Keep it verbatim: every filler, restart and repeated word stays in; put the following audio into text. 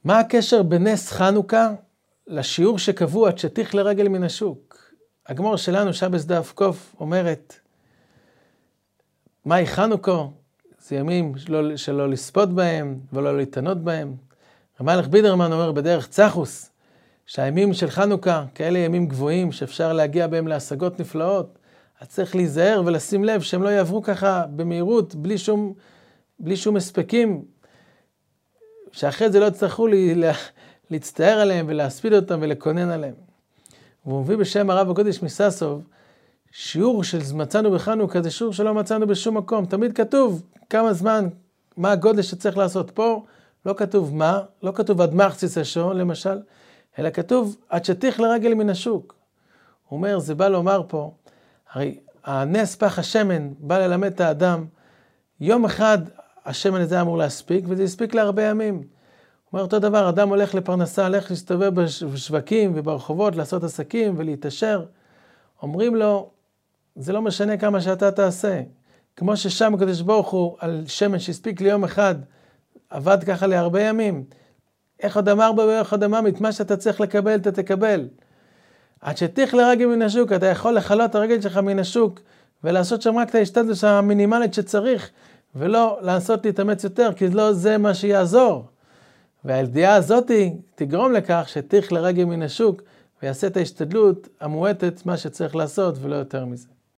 מה הקשר בנס חנוכה לשיעור שקבוע שטיח לרגל מן השוק? הגמור שלנו שבס דף קוף אומרת, מהי חנוכה? זה ימים שלא, שלא לספות בהם ולא להתענות בהם. רמ"ח בידרמן אומר בדרך צחוס, שהימים של חנוכה כאלה ימים גבוהים שאפשר להגיע בהם להשגות נפלאות. אז צריך להיזהר ולשים לב שהם לא יעברו ככה במהירות, בלי שום, בלי שום הספקים, שאחרי זה לא יצטרכו לה, להצטער עליהם ולהספיד אותם ולקונן עליהם. והוא מביא בשם הרב הקודש מססוב, שיעור של מצאנו בחנוכה זה שיעור שלא מצאנו בשום מקום. תמיד כתוב כמה זמן, מה הגודל שצריך לעשות פה, לא כתוב מה, לא כתוב עד מחציס השעון למשל, אלא כתוב עד שטיח לרגל מן השוק. הוא אומר, זה בא לומר פה, הרי הנס פח השמן בא ללמד את האדם, יום אחד השמן הזה אמור להספיק, וזה יספיק להרבה ימים. הוא אומר אותו דבר, אדם הולך לפרנסה, הולך להסתובב בשווקים וברחובות, לעשות עסקים ולהתעשר. אומרים לו, זה לא משנה כמה שאתה תעשה. כמו ששם הקדוש ברוך הוא על שמן שהספיק ליום אחד, עבד ככה להרבה ימים. איך עוד אמר בו ואיך עוד אמר, את מה שאתה צריך לקבל, אתה תקבל. עד שטיח לרגל מן השוק, אתה יכול לחלות את הרגל שלך מן השוק, ולעשות שם רק את ההשתדלות המינימלית שצריך, ולא לעשות להתאמץ יותר, כי לא זה מה שיעזור. והידיעה הזאת תגרום לכך שטיח לרגל מן השוק, ויעשה את ההשתדלות המועטת מה שצריך לעשות, ולא יותר מזה.